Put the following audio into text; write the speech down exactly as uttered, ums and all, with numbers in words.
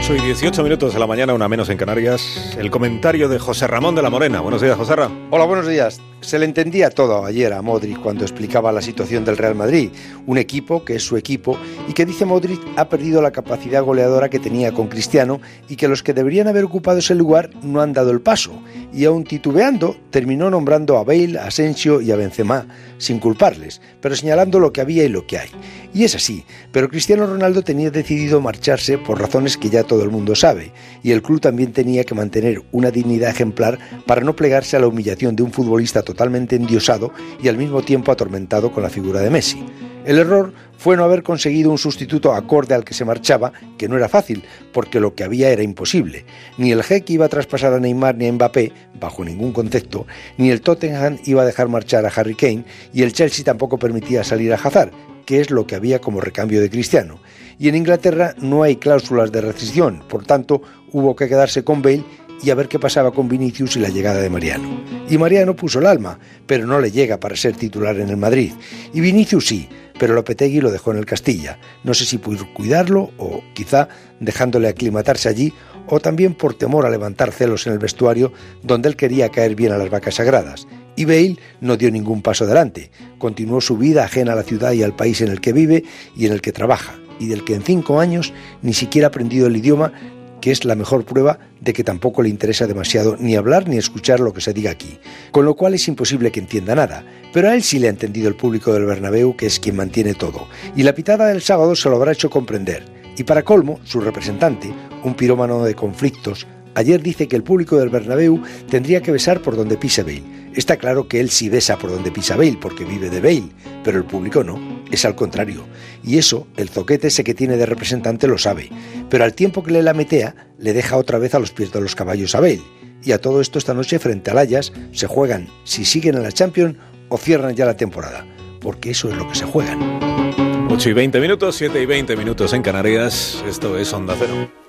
ocho y dieciocho minutos de la mañana, una menos en Canarias. El comentario de José Ramón de la Morena. Buenos días, José Ramón. Hola, buenos días. Se le entendía todo ayer a Modric cuando explicaba la situación del Real Madrid, un equipo que es su equipo y que, dice Modric, ha perdido la capacidad goleadora que tenía con Cristiano y que los que deberían haber ocupado ese lugar no han dado el paso. Y aún titubeando, terminó nombrando a Bale, a Asensio y a Benzema, sin culparles, pero señalando lo que había y lo que hay. Y es así, pero Cristiano Ronaldo tenía decidido marcharse por razones que ya todo el mundo sabe, y el club también tenía que mantener una dignidad ejemplar para no plegarse a la humillación de un futbolista totalmente endiosado y al mismo tiempo atormentado con la figura de Messi. El error fue no haber conseguido un sustituto acorde al que se marchaba, que no era fácil, porque lo que había era imposible. Ni el Jeque iba a traspasar a Neymar ni a Mbappé, bajo ningún concepto, ni el Tottenham iba a dejar marchar a Harry Kane, y el Chelsea tampoco permitía salir a Hazard, que es lo que había como recambio de Cristiano. Y en Inglaterra no hay cláusulas de rescisión, por tanto hubo que quedarse con Bale y a ver qué pasaba con Vinicius y la llegada de Mariano. Y Mariano puso el alma, pero no le llega para ser titular en el Madrid. Y Vinicius sí, pero Lopetegui lo dejó en el Castilla. No sé si por cuidarlo o quizá dejándole aclimatarse allí, o también por temor a levantar celos en el vestuario donde él quería caer bien a las vacas sagradas. Y Bale no dio ningún paso adelante. Continuó su vida ajena a la ciudad y al país en el que vive y en el que trabaja, y del que en cinco años ni siquiera ha aprendido el idioma, que es la mejor prueba de que tampoco le interesa demasiado ni hablar ni escuchar lo que se diga aquí, con lo cual es imposible que entienda nada, pero a él sí le ha entendido el público del Bernabéu, que es quien mantiene todo, y la pitada del sábado se lo habrá hecho comprender. Y para colmo, su representante, un pirómano de conflictos, ayer dice que el público del Bernabéu tendría que besar por donde pise Bale. Está claro que él sí besa por donde pisa Bale, porque vive de Bale, pero el público no, es al contrario. Y eso, el zoquete ese que tiene de representante lo sabe, pero al tiempo que le lametea, le deja otra vez a los pies de los caballos a Bale. Y a todo esto esta noche frente al Ajax se juegan si siguen en la Champions o cierran ya la temporada, porque eso es lo que se juegan. ocho y veinte minutos, siete y veinte minutos en Canarias, esto es Onda Cero.